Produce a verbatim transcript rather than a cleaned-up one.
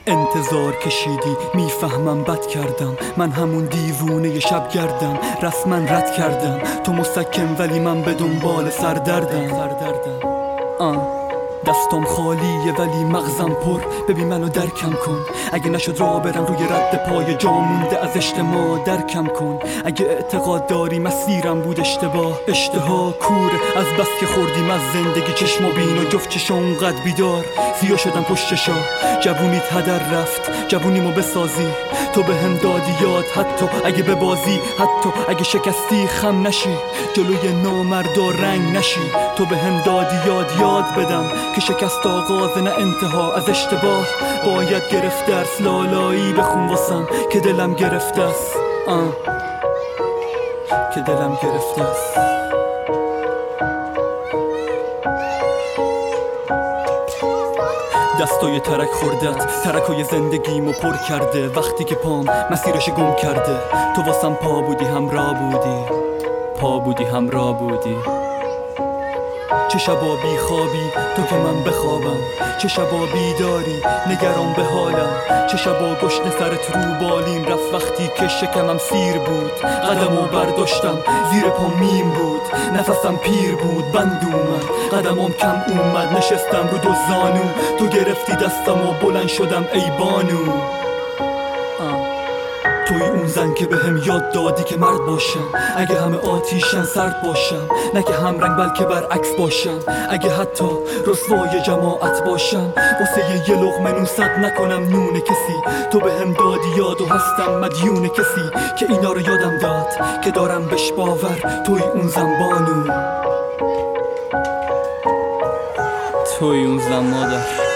انتظار کشیدی، میفهمم بد کردم، من همون دیوونه شب گردم، رسما رد کردم، تو مسکن ولی من به دنبال سردردم. آه دستم خالیه ولی مغزم پر، ببین منو درکم کن، اگه نشد راه برم روی رد پای جا مونده از اجتماع درکم کن، اگه اعتقاد داری مسیرم بود اشتباه، اشتها کوره از بس که خوردیم از زندگی چشم و بین و جفت چشم اونقدر بیدار، زیا شدم پشت شا، جوونیت هدر رفت، جوونیمو بسازی، تو به هم دادی یاد، حتی اگه به بازی، حتی اگه شکستی خم نشی، جلوی نامردا رنگ نشی، تو به هم دادی یاد یاد بدم که شکست آغاز نه انتها، از اشتباه باید گرفت درس، لالایی بخون واسم که دلم گرفته است، آه که دلم گرفته است. دستای ترک خوردت، ترکای زندگیمو پر کرده، وقتی که پام مسیرش گم کرده، تو واسم پا بودی همراه بودی، پا بودی همراه بودی. چه شبا بی خوابی تو که من بخوابم، چه شبا بیداری نگران به حالم، چه شبا گشنه سرت رو بالین رفت وقتی که شکمم سیر بود، قدمو برداشتم زیر پا میم بود، نفسم پیر بود بند اومد، قدمم کم اومد، نشستم رو دو زانو، تو گرفتی دستم و بلند شدم ای بانو. توی اون زن که به هم یاد دادی که مرد باشم، اگه همه آتیشن سرد باشم، نه که هم رنگ بلکه برعکس باشم، اگه حتی رسوای جماعت باشم، واسه یه لقمه نوست نکنم نون کسی، تو به هم دادی یاد و هستم مدیون کسی که اینا رو یادم داد که دارم بش باور، توی اون زن بانو، توی اون زن مادر.